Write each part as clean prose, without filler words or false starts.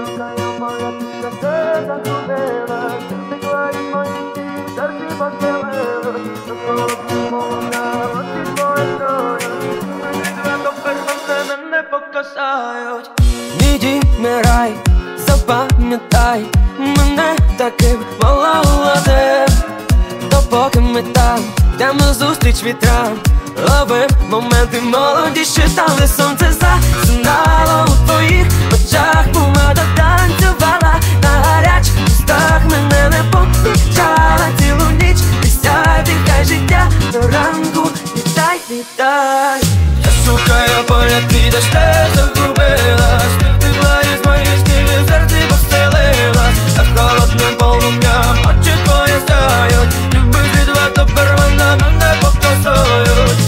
шукаю моя пісня, все загубила. Ти втекла із моїх снів, в серці постелила. До холодним полум'ям очі твої стоять. Тепер мене покасають. Мій дім не рай, запам'ятай мене таким молодим. Допоки ми там йдемо назустріч вітрам, ловим моменти молодіші, стали сонце засинало у твоїх очах, помада танцювала на гарячих устах, мене не помічала цілу ніч. Ти сяй, дихай життя до ранку, вітай, вітай. Я шукаю поля, ти де ж ти загубилась. Ти втекла із моїх снів, і в серці постелилась. А холодним полум'ям очі твої сяють. Люби відверто первинна, мене покосують.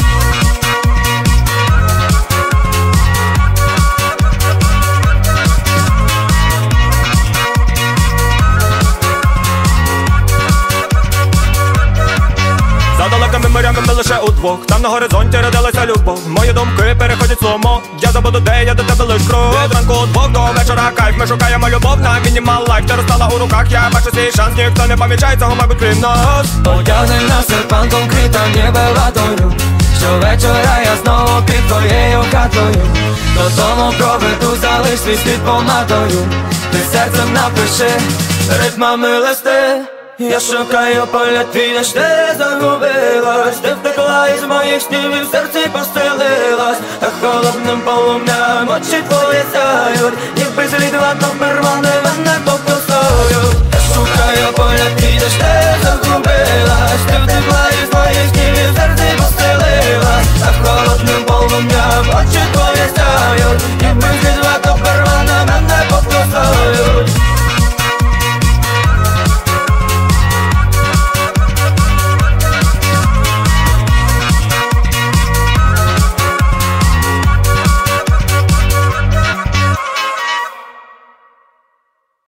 За далекими морями ми лише удвох, там на горизонті родилася любов. Мої думки переходять сломо, я забуду, де я до тебе лиш крок. Від ранку удвох до вечора кайф, ми шукаємо любов на мінімал лайф. Ти розстала у руках, я бачу свій шанс, ніхто не помічає цього, мабуть, крім нас. Одягни на серпанком квіта, ніби водою. Щовечора я знову під твоєю хатою. Додому проведу, залиш свій слід помадою. Ти серцем напиши ритмами листи. Я шукаю поля твій, де ж ти загубилась. Ти втекла із моїх снів, і в серці постелилась. А холодним полум'ям очі твої сяють. Ніби слід тепер вони мене покусують. Я шукаю поля твій, де ж ти загубилась. Ти втекла із моїх снів, і в серці постелилась. А холодним полум'ям очі твої сяють.